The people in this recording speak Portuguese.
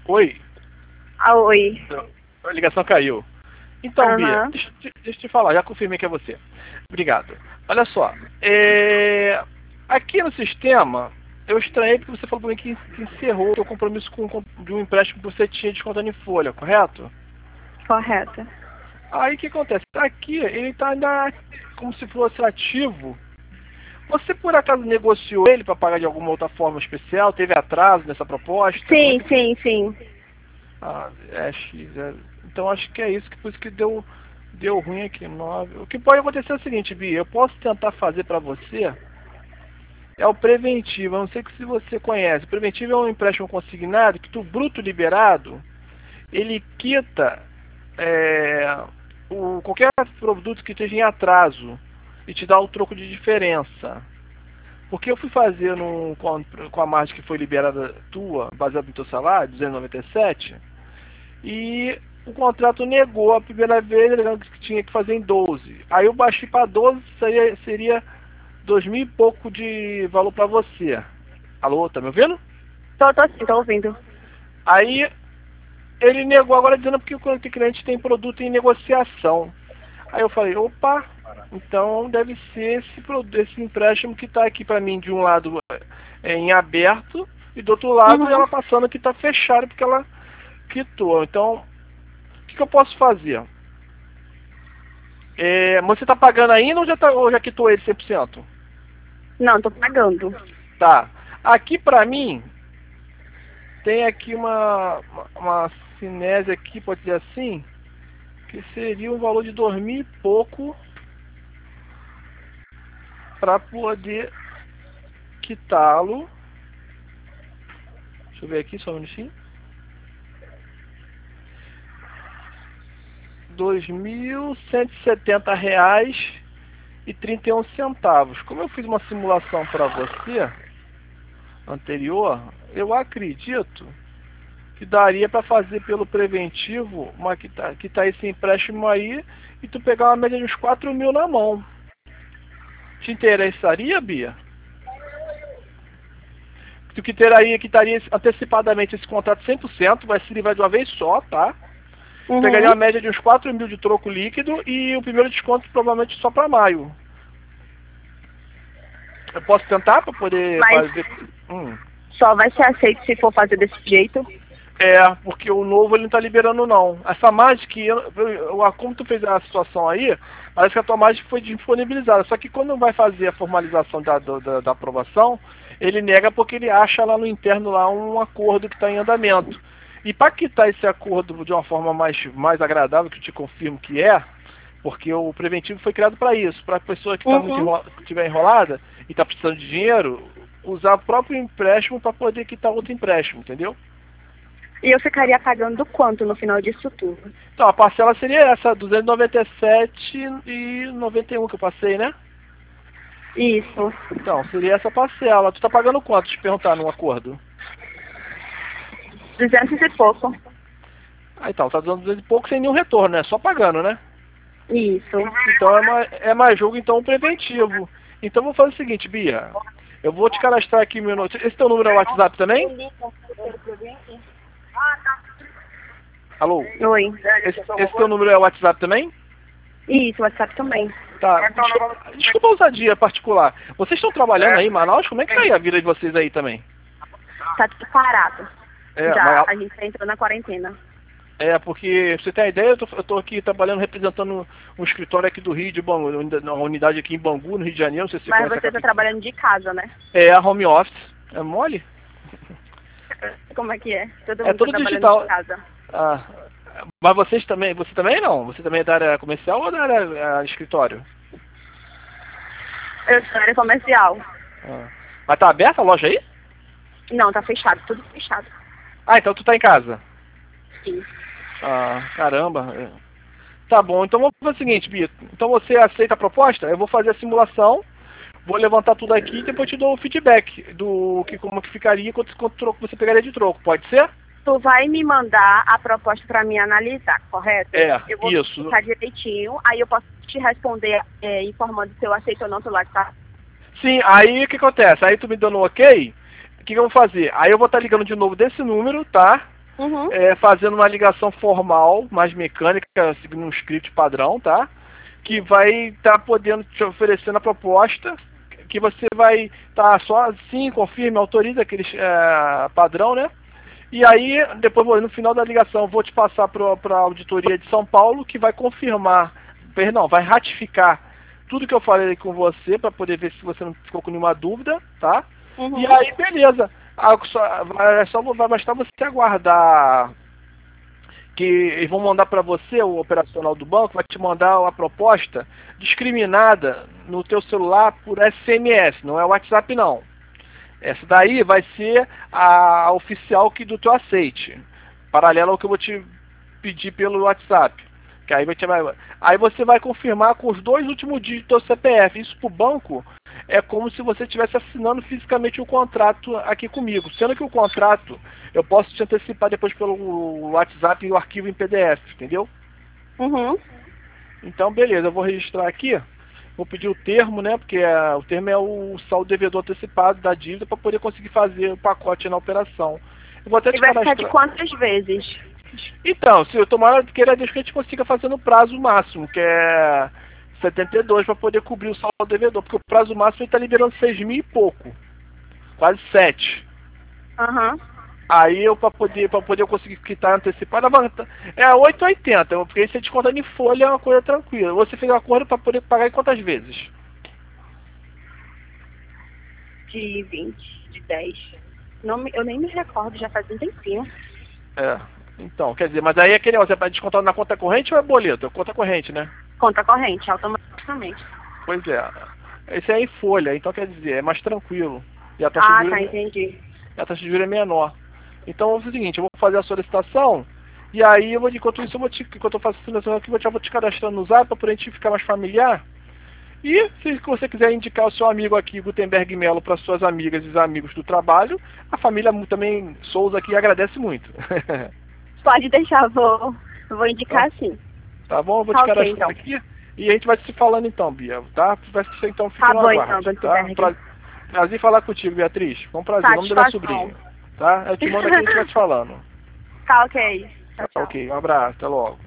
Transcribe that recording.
Oi. Oi. A ligação caiu. Então, Bia, deixa eu te falar, já confirmei que é você. Obrigado. Olha só, aqui no sistema, eu estranhei porque você falou para mim que encerrou o seu compromisso de um empréstimo que você tinha descontando em folha, correto? Correto. Aí o que acontece? Aqui ele está ainda como se fosse ativo. Você por acaso negociou ele para pagar de alguma outra forma especial? Teve atraso nessa proposta? Sim, sim. Ah, então acho que é isso, que por isso que deu ruim aqui, 9. O que pode acontecer é o seguinte, Bia, eu posso tentar fazer para você, é o preventivo, eu não sei se você conhece. O preventivo é um empréstimo consignado que tu bruto liberado, ele quita qualquer produto que esteja em atraso e te dá o troco de diferença. Porque eu fui fazer com a margem que foi liberada tua, baseado no teu salário, 297, e o contrato negou a primeira vez, alegando que tinha que fazer em 12. Aí eu baixei para 12, seria 2.000 e pouco de valor para você. Alô, tá me ouvindo? Tô ouvindo. Aí ele negou agora dizendo que o cliente tem produto em negociação. Aí eu falei, opa, então deve ser esse empréstimo que está aqui para mim, de um lado em aberto, e do outro lado ela passando que está fechado porque ela quitou. Então, o que eu posso fazer? Você está pagando ainda ou já quitou ele 100%? Não, tô pagando. Tá. Aqui para mim, tem aqui uma cinésia aqui, pode dizer assim, que seria um valor de 2.000 e pouco para poder quitá-lo. Deixa eu ver aqui só um minutinho. R$2.170,31. Como eu fiz uma simulação para você anterior, eu acredito que daria para fazer pelo preventivo que tá esse empréstimo aí e tu pegar uma média de uns 4.000 na mão. Te interessaria, Bia? Tu que estaria antecipadamente esse contrato 100%, vai se livrar de uma vez só, tá? Pegaria uma média de uns 4.000 de troco líquido e o primeiro desconto provavelmente só para maio. Eu posso tentar para poder fazer... Só vai ser aceito se for fazer desse jeito? Porque o novo ele não está liberando não. Essa margem que... como tu fez a situação aí, parece que a tua margem foi disponibilizada. Só que quando vai fazer a formalização da aprovação, ele nega porque ele acha lá no interno lá um acordo que está em andamento. E para quitar esse acordo de uma forma mais agradável, que eu te confirmo que porque o preventivo foi criado para isso, para a pessoa que estiver enrolada e está precisando de dinheiro, usar o próprio empréstimo para poder quitar outro empréstimo, entendeu? E eu ficaria pagando quanto no final disso tudo? Então, a parcela seria essa, R$297,91 que eu passei, né? Isso. Então, seria essa parcela. Tu tá pagando quanto, te perguntar no acordo? 200 e pouco. Então, tá dando 200 e pouco sem nenhum retorno, né? Só pagando, né? Isso. Então é mais jogo, então, preventivo. Então vou fazer o seguinte, Bia. Eu vou te cadastrar aqui meu número. Esse teu número é o WhatsApp também? Alô? Oi. Esse teu número é o WhatsApp também? Isso, WhatsApp também. Tá. Desculpa a ousadia particular. Vocês estão trabalhando aí em Manaus? Como é que tá aí a vida de vocês aí também? Tá tudo parado. A gente tá entrando na quarentena. Porque, pra você ter uma ideia, eu tô aqui trabalhando, representando um escritório aqui do Rio de Bangu, uma unidade aqui em Bangu, no Rio de Janeiro, não sei se você conhece. Mas você tá trabalhando de casa, né? A home office. É mole? Como é que é? Todo mundo tudo tá trabalhando digital. de casa. Mas você também não? Você também é da área comercial ou da área escritório? Eu sou da área comercial. Mas tá aberta a loja aí? Não, tá fechado, tudo fechado. Então tu tá em casa? Sim. Caramba. Tá bom, então vamos fazer o seguinte, Bia. Então você aceita a proposta? Eu vou fazer a simulação, vou levantar tudo aqui e depois te dou o feedback como que ficaria, quanto troco você pegaria de troco, pode ser? Tu vai me mandar a proposta para mim analisar, correto? Eu vou isso. ficar direitinho, aí eu posso te responder informando se eu aceito ou não pelo WhatsApp. Sim, aí o que acontece? Aí tu me dando um ok, o que eu vou fazer? Aí eu vou estar ligando de novo desse número, tá? Uhum. fazendo uma ligação formal, mais mecânica, seguindo um script padrão, tá? Que vai estar podendo te oferecendo a proposta, que você vai estar só assim, confirme, autoriza aquele padrão, né? E aí, depois, no final da ligação, eu vou te passar para a auditoria de São Paulo, que vai confirmar, perdão, vai ratificar tudo que eu falei com você, para poder ver se você não ficou com nenhuma dúvida, tá? Uhum. E aí, beleza. Vai bastar você aguardar que eles vão mandar para você, o operacional do banco, vai te mandar uma proposta discriminada no teu celular por SMS, não é WhatsApp não. Essa daí vai ser a oficial que do teu aceite, paralela ao que eu vou te pedir pelo WhatsApp. Que aí você vai confirmar com os 2 últimos dígitos do teu CPF. Isso para o banco é como se você estivesse assinando fisicamente o contrato aqui comigo. Sendo que o contrato eu posso te antecipar depois pelo WhatsApp e o arquivo em PDF, entendeu? Uhum. Então, beleza, eu vou registrar aqui. Vou pedir o termo, né? Porque o termo é o saldo devedor antecipado da dívida para poder conseguir fazer o pacote na operação. Eu vou até te E vai ficar cadastrar. de quantas vezes? Então, se eu tomar queira Deus que a gente consiga fazer no prazo máximo, que é 72 para poder cobrir o saldo devedor, porque o prazo máximo ele está liberando 6 mil e pouco, quase 7. Aham. Aí eu para poder eu conseguir quitar antecipado, é 8,80, porque aí você descontando em folha é uma coisa tranquila. Você fez um acordo para poder pagar em quantas vezes? De 20, de 10. Eu nem me recordo, já faz um tempinho. Então, quer dizer, mas aí aquele você vai descontar na conta corrente ou é boleto? Conta corrente, né? Conta corrente, automaticamente. Pois é. Esse é em folha, então quer dizer, é mais tranquilo. E a taxa de juros, Entendi. a taxa de juros é menor. Então, vou fazer o seguinte, eu vou fazer a solicitação e aí enquanto isso enquanto eu faço a solicitação aqui, eu vou te cadastrando no Zap para a gente ficar mais familiar. E se você quiser indicar o seu amigo aqui, Gutenberg Melo, para suas amigas e amigos do trabalho, a família também Souza aqui agradece muito. Pode deixar, vou indicar sim. Tá bom? Eu vou te cadastrar então aqui e a gente vai se falando então, Bia, tá? Vai ser então, fica no aguardo, então, tá? Prazer falar contigo, Beatriz. Foi um prazer, nome da minha sobrinha. Tá? Eu te mando aqui e a gente vai te falando. Tá ok. Tchau, ok, um abraço, até logo.